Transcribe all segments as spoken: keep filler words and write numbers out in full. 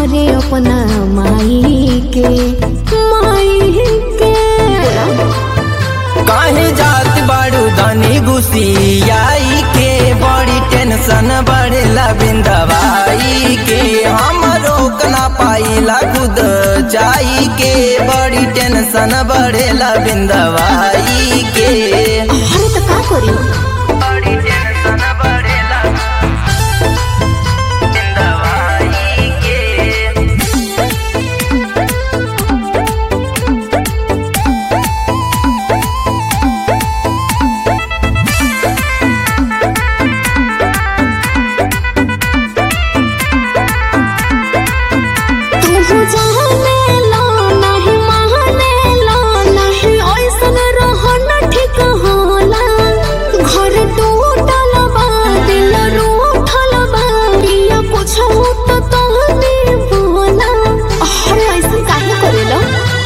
घरे अपना माई के माई के काहे जात बाड़ू धनी गुसियाई के बड़ी टेंशन बढ़ेला बिंदवाई के हम रोक ना पाइला खुद जाई के बड़ी टेंशन बढ़ेला बिंदवाई के अरे तो का करी बड़ी टेंशन बढ़ेला बिंदवाई के तू जाने लो नहीं माने लो नहीं ऐसन रहन ठीक होला घर टूटल बा दिल रूठल बा पिया पूछो तो तोहनी बोला अरे ऐसन काहे करेलो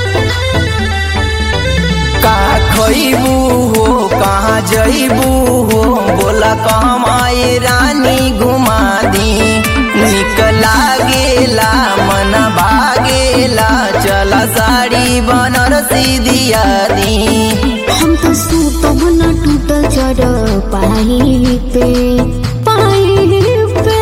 का खइबू हो कहाँ जइबू हो बोला कमाई रानी घुमा दी निक लागेला मन भागेला चला साड़ी बनारसी दिया दी हम तो सूतब न टूटल चढ़ पाई पे पाई पे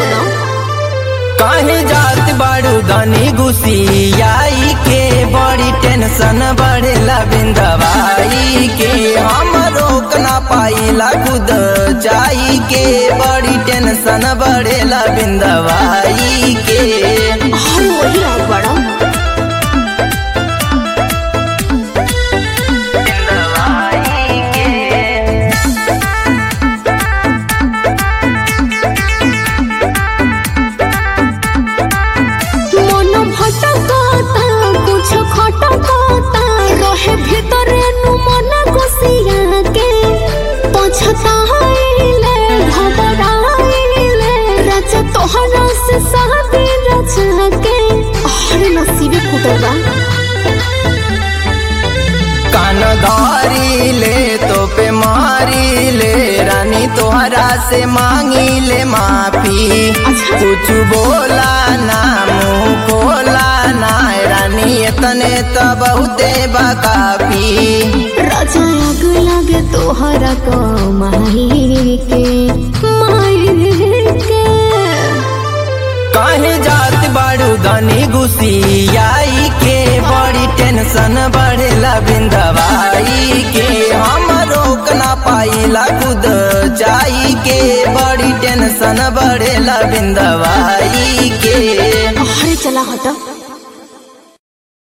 काहे जात बाड़ू धनी गुसियाई के बड़ी टेंशन बढ़ेला बिंदवाई के हम रोक ना पाइला खुद जाई के बड़ी टेंशन बढ़ेला बिंदवाई के हर वही रात बड़ा बिंदवाई के मन भटकता कुछ खटकता रहे भीतरे नु मन गुसिया के पछताइले घबराइले रच तोहरा से शादी रचा के अरे नसीबे फूटल बा कान धारी ले तो पे मारी ले रानी तोहरा से मांगी ले माफी अच्छा। कुछ बोला ना मुँह खोला ना रानी इतने तो बहुते बकाफी राजा आग लगे तोहरा को माही के माही के काहे जात बाड़ू धनी गुसियाई के बड़ी टेंशन बढ़ेला बिंदवाई के हम रोक ना पाइला खुद जाई के बड़ी टेंशन बढ़ेला बिंदवाई के अरे चला हटा